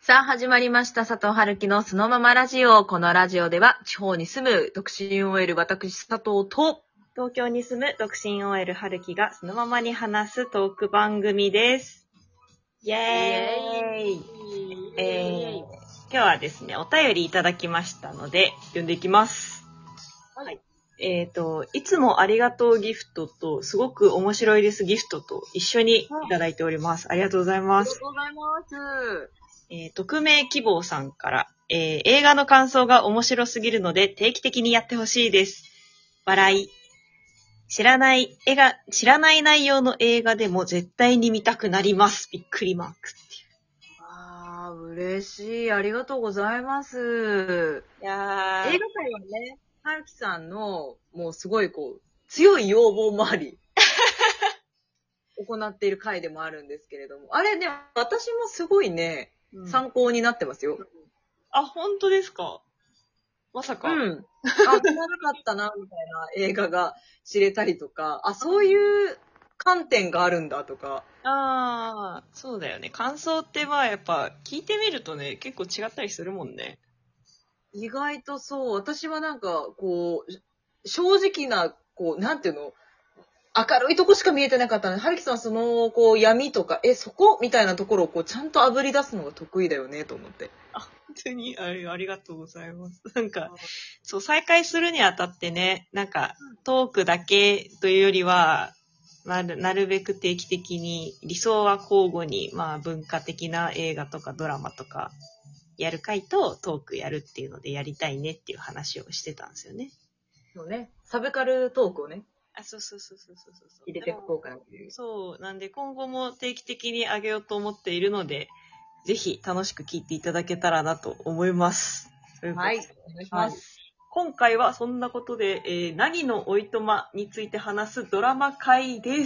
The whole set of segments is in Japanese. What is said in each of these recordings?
さあ始まりました。佐藤春樹のそのままラジオ。このラジオでは地方に住む独身 OL 私佐藤と東京に住む独身 OL 春樹がそのままに話すトーク番組です。イエーイ。今日はですね、お便りいただきましたので、読んでいきます。 はい。 いつもありがとうギフトと、すごく面白いですギフトと一緒にいただいております。ありがとうございます。 ありがとうございます。 匿名希望さんから、映画の感想が面白すぎるので定期的にやってほしいです。笑い。知らない内容の映画でも絶対に見たくなります。びっくりマークっていう。 あー、嬉しい。ありがとうございます。 いや映画界はね、春樹さんのもうすごい強い要望もあり、行っている回でもあるんですけれども。あれね、私もすごいね、参考になってますよ。 あ、本当ですか？まさか。 うん。あ、知らなかったな、みたいな映画が知れたりとか、あ、そういう観点があるんだとか。 ああ、そうだよね。感想ってやっぱ聞いてみるとね、結構違ったりするもんね。 意外とそう、私は正直な、なんていうの、明るいとこしか見えてなかったので、春樹さんはその、闇とか、そこみたいなところをちゃんと炙り出すのが得意だよね、と思って。 本当にありがとうございます。そう、再開するにあたってね、トークだけというよりは、なるべく定期的に、理想は交互に、文化的な映画とかドラマとか、やる回とトークやるっていうのでやりたいねっていう話をしてたんですよね。 そうね。サブカルトークをね。 そう。 入れていこうかなっていう。 そう。なんで今後も定期的にあげようと思っているので、ぜひ楽しく聞いていただけたらなと思います。 はい。お願いします。 今回はそんなことで、凪のおいとまについて話すドラマ会です。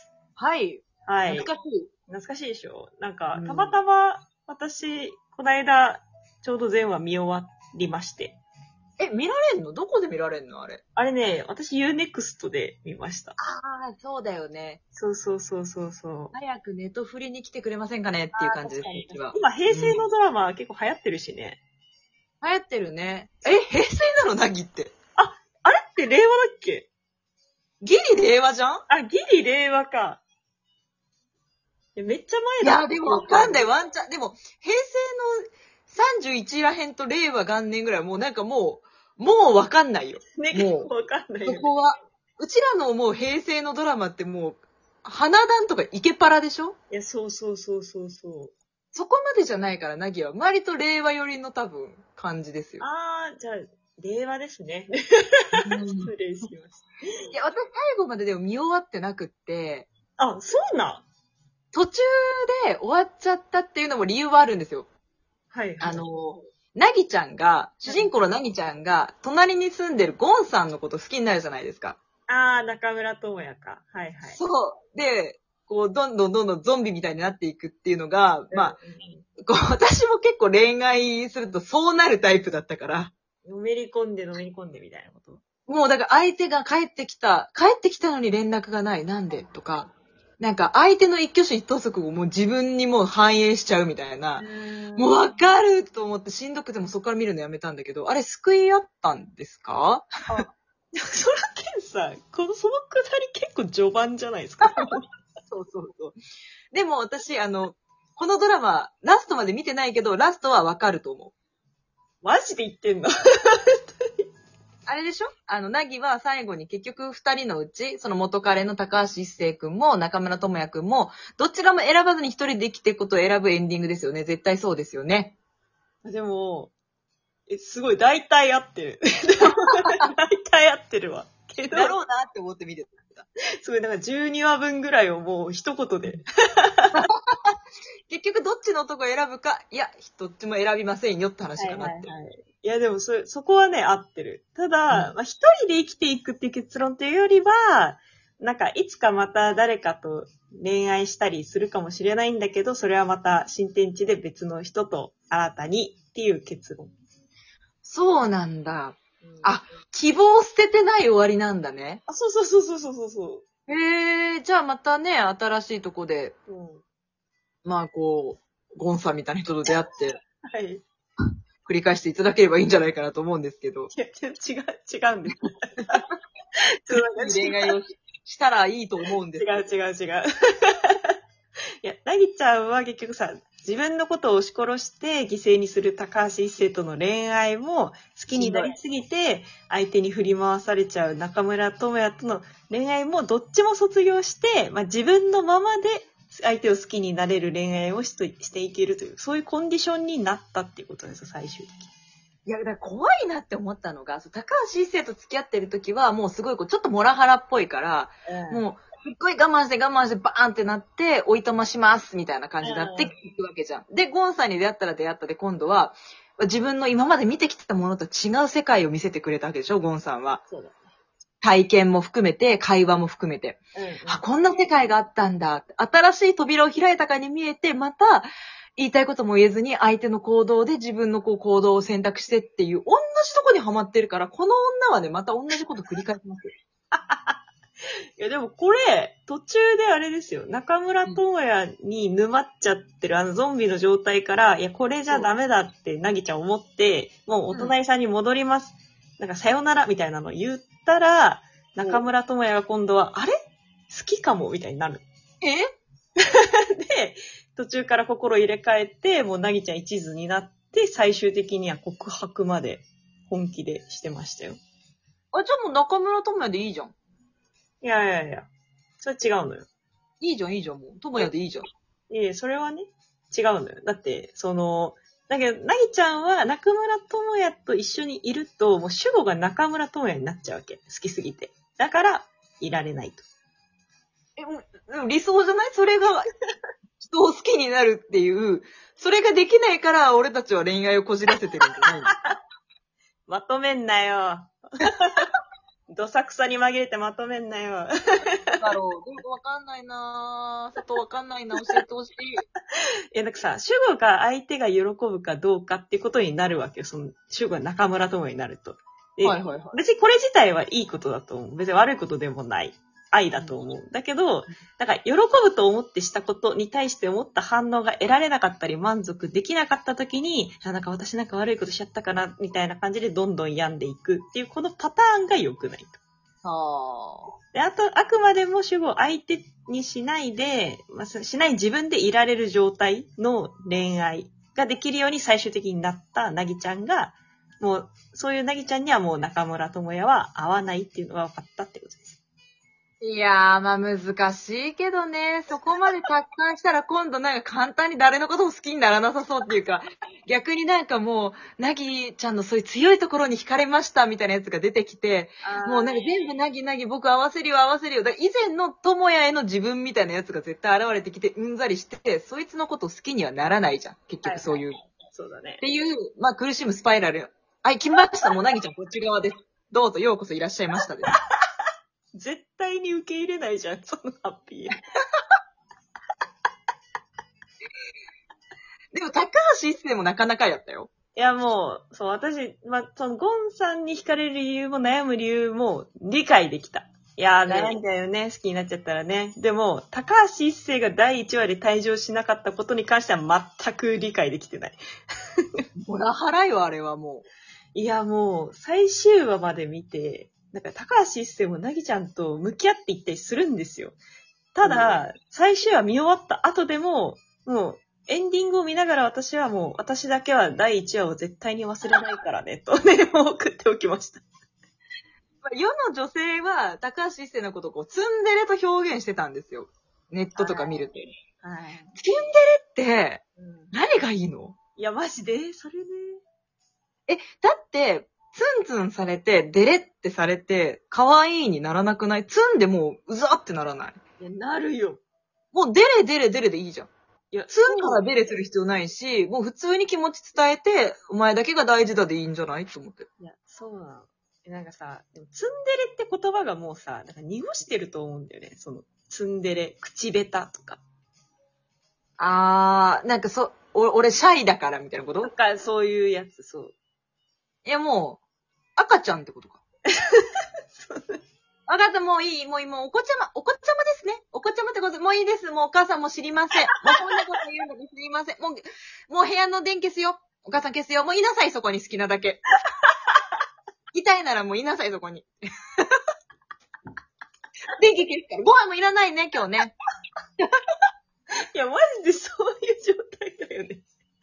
はい。 はい。 懐かしい。 懐かしいでしょ？たまたま私、この間、ちょうど前話見終わりまして。 見られんの？どこで見られんのあれ。 あれね、私 Unext で見ました。 ああ、そうだよね。 そう。 早くネトフリに来てくれませんかねっていう感じです、 確かに。今、平成のドラマ結構流行ってるしね。 流行ってるね。平成なの？凪って。 あれって令和だっけ？ ギリ令和じゃん？ ギリ令和か。めっちゃ前だ。 いや、でもわかんない、ワンチャン。でも、平成の31らへんと令和元年ぐらいはもうわかんないよ。 ね、 もう。 わかんないよ、ね。 そこは。うちらのもう平成のドラマってもう、花壇とかイケパラでしょ？ いや、そう。 そこまでじゃないから、ナギは。割と令和寄りの多分、感じですよ。 じゃあ、令和ですね。失礼しました。 いや、私最後まででも見終わってなくって、 そうなん？ 途中で終わっちゃったっていうのも理由はあるんですよ。 はい。 なぎちゃんが、主人公のなぎちゃんが、隣に住んでるゴンさんのこと好きになるじゃないですか。 中村智也か。はい。 そう。で、どんどんゾンビみたいになっていくっていうのが、私も結構恋愛するとそうなるタイプだったから。 のめり込んでみたいなこと。 もうだから相手が帰ってきたのに連絡がない、なんでとか、相手の一挙手一投足をもう自分にもう反映しちゃうみたいな。もうわかると思ってしんどくてもそこから見るのやめたんだけど、あれ救いあったんですか？ そらけんさ、そのくだり結構序盤じゃないですか。 そう。でも私、このドラマ、ラストまで見てないけど、ラストはわかると思う。 マジで言ってんの？ あれでしょ？なぎは最後に結局二人のうち、その元彼の高橋一生くんも中村智也くんも、どちらも選ばずに一人で生きていくことを選ぶエンディングですよね。絶対そうですよね。 でも、すごい、大体合ってる。大体合ってるわ。けどだろうなって思って見てた。 すごい、12話分ぐらいをもう一言で。 結局どっちの男を選ぶか、いや、どっちも選びませんよって話かなって。 いや、でもそこはね、合ってる。ただ、一人で生きていくっていう結論というよりは、いつかまた誰かと恋愛したりするかもしれないんだけど、それはまた新天地で別の人と新たにっていう結論。 そうなんだ。希望を捨ててない終わりなんだね。 そう。 じゃあまたね、新しいとこで、ゴンさんみたいな人と出会って。 はい。 繰り返していただければいいんじゃないかなと思うんですけど。 いや、違うんです。 恋愛をしたらいいと思うんです。 違う。いや、なぎちゃんは結局さ、自分のことを押し殺して犠牲にする高橋一生との恋愛も好きになりすぎて相手に振り回されちゃう中村智也との恋愛もどっちも卒業して、自分のままで相手を好きになれる恋愛をしていけるという、そういうコンディションになったっていうことですよ、最終的に。 いや、だから怖いなって思ったのが、高橋一生と付き合ってる時は、もうすごいちょっとモラハラっぽいから、もう、すっごい我慢してバーンってなって、おいとまします、みたいな感じになっていくわけじゃん。で、ゴンさんに出会ったら出会ったで、今度は、自分の今まで見てきてたものと違う世界を見せてくれたわけでしょ、ゴンさんは。 そうだね。 体験も含めて、会話も含めて。こんな世界があったんだ。新しい扉を開いたかに見えて、また、言いたいことも言えずに、相手の行動で自分の行動を選択してっていう、同じとこにハマってるから、この女はね、また同じこと繰り返しますよ。 いや、でもこれ、途中であれですよ。中村智也に沼っちゃってるゾンビの状態から、いや、これじゃダメだってなぎちゃん思って、もうお隣さんに戻ります。なんか、さよならみたいなの言ったら、中村智也が今度は、あれ好きかもみたいになる。で、途中から心入れ替えて、もうなぎちゃん一途になって、最終的には告白まで本気でしてましたよ。 じゃあもう中村智也でいいじゃん。 いや。それ違うのよ。 いいじゃん、もう。智也でいいじゃん。 いや、それはね、違うのよ。だって、だけど、なぎちゃんは中村智也と一緒にいると、もう主語が中村智也になっちゃうわけ。好きすぎて。だから、いられないと。 理想じゃない？それが、人を好きになるっていう、それができないから俺たちは恋愛をこじらせてるんじゃないの？ まとめんなよ。どさくさに紛れてまとめんなよ。 だろう。でもわかんないなぁ。外わかんないな。教えてほしい。 なんかさ、主語が相手が喜ぶかどうかっていうことになるわけよ。主語が中村智也になると。 はい。 別にこれ自体はいいことだと思う。別に悪いことでもない。愛だと思う。だけど、なんか喜ぶと思ってしたことに対して思った反応が得られなかったり満足できなかった時に、なんか私なんか悪いことしちゃったかな、みたいな感じでどんどん病んでいくっていう、このパターンが良くないと。で、あくまでも主語を相手にしないで、しない自分でいられる状態の恋愛ができるように最終的になったなぎちゃんが、もう、そういうなぎちゃんにはもう中村智也は合わないっていうのが分かったってことです。 いやー、難しいけどね。そこまで達観したら今度なんか簡単に誰のことも好きにならなさそうっていうか、逆になんかもう、なぎちゃんのそういう強いところに惹かれましたみたいなやつが出てきて、もうなんか全部なぎ僕合わせるよ。だから以前の智也への自分みたいなやつが絶対現れてきてうんざりして、そいつのこと好きにはならないじゃん。結局そういう。はいはい、 そうだね。 っていう、苦しむスパイラル。はい、来ました。もうなぎちゃんこっち側です。どうぞようこそいらっしゃいましたです。 絶対に受け入れないじゃん、そのハッピー。 でも、高橋一生もなかなかやったよ。 いや、もう、そう、私、ゴンさんに惹かれる理由も悩む理由も理解できた。いやー、悩んだよね、好きになっちゃったらね。でも、高橋一生が第1話で退場しなかったことに関しては全く理解できてない。 モラハラよ、あれはもう。 いや、もう、最終話まで見て、なんか高橋一生もなぎちゃんと向き合っていったりするんですよ。ただ、最終話見終わった後でも、もう、エンディングを見ながら私はもう、私だけは第1話を絶対に忘れないからね、とね、もう送っておきました。 世の女性は、高橋一生のことをツンデレと表現してたんですよ。ネットとか見ると。はい。ツンデレって、何がいいの？ いや、マジでそれね。だって、ツンツンされて、デレってされて、可愛いにならなくない？ツンでもう、うざってならない？ いや、なるよ。 もうデレでいいじゃん。いや、ツンからデレする必要ないし、もう普通に気持ち伝えて、お前だけが大事だでいいんじゃないと思って。 いや、そうなの。なんかさ、でもツンデレって言葉がもうさ、なんか濁してると思うんだよね。ツンデレ、口下手とか。 なんか俺シャイだからみたいなこと？ なんかそういうやつ、そう。 いやもう、赤ちゃんってことか。わかった、もういい、もうお子ちゃまですね。お子ちゃまってこと、もういいです。もうお母さんも知りません。もうこんなこと言うんだと知りません。もう部屋の電消すよ。 お母さん消すよ。もういなさい、そこに好きなだけ。いたいならもういなさい、そこに。電気消すから。ご飯もいらないね、今日ね。 いや、マジでそういう状態だよね。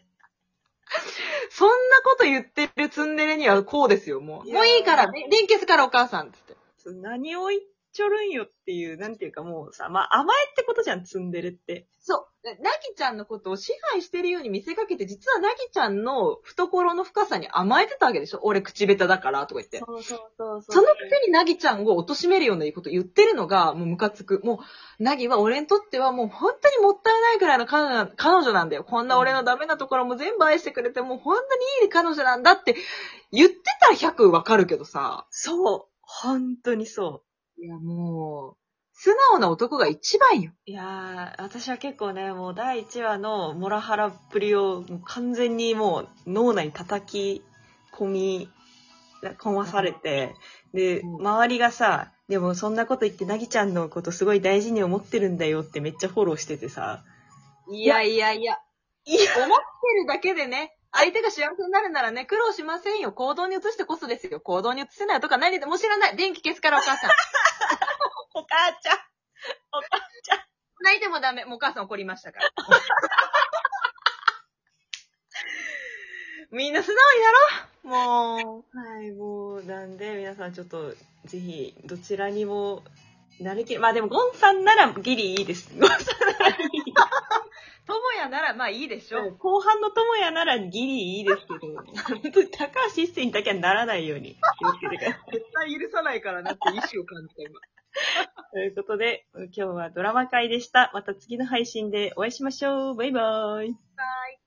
そんなこと言ってるツンデレにはこうですよ、もう。もういいから、電気消すからお母さん、つって。 何を言っちょるんよっていう、なんていうかもうさ、まあ甘えってことじゃん、積んでるって。 そう。なぎちゃんのことを支配してるように見せかけて、実はなぎちゃんの懐の深さに甘えてたわけでしょ。俺口下手だから、とか言って。 そうそうそうそう。 そのくせになぎちゃんを貶めるようなこと言ってるのが、もうムカつく。もう、なぎは俺にとってはもう本当にもったいないくらいの彼女なんだよ。こんな俺のダメなところも全部愛してくれて、もう本当にいい彼女なんだって言ってたら100わかるけどさ。 そう。本当にそう。 いやもう、素直な男が一番よ。 いやー、私は結構ね、もう第1話のモラハラっぷりをもう完全にもう脳内に叩き込まされて、で、周りがさ、でもそんなこと言ってなぎちゃんのことすごい大事に思ってるんだよってめっちゃフォローしててさ。 いや。思ってるだけでね、相手が幸せになるならね、苦労しませんよ。行動に移してこそですよ。行動に移せないとか何でも知らない。電気消すからお母さん。 お母ちゃん。 泣いてもダメ。もうお母さん怒りましたから。みんな素直になろう。もう。 はい、もう、なんで皆さんちょっと、ぜひ、どちらにも、なりきれ、まあでも、ゴンさんならギリいいです。ゴンさんならギリいい。 ともやならまあいいでしょ。 後半のともやならギリいいですけど、本当に高橋一生にだけはならないように気をつけてください。 絶対許さないからなって意志を感じた今。 ということで、今日はドラマ会でした。また次の配信でお会いしましょう。バイバーイ。 はい。